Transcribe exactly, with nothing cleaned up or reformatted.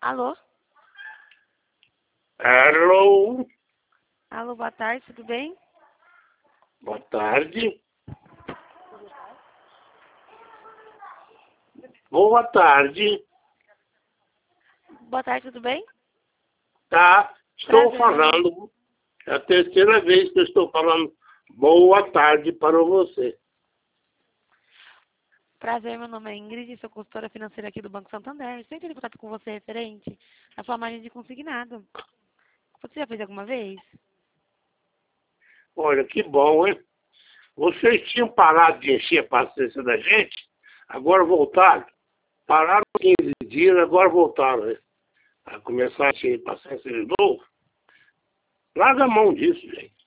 Alô? Hello, Alô, boa tarde, tudo bem? boa tarde. Boa tarde, Boa tarde, tudo bem? tá? Estou Prazer, meu nome. falando, é a terceira vez que eu estou falando boa tarde para você. Prazer, meu nome é Ingrid, sou consultora financeira aqui do Banco Santander. Estou entrando em contato com você referente à sua margem de consignado. Você já fez alguma vez? Olha, que bom, hein? Vocês tinham parado de encher a paciência da gente, agora voltaram. Pararam quinze dias, agora voltaram, né? A começar a encher a paciência de novo. Larga a mão disso, gente.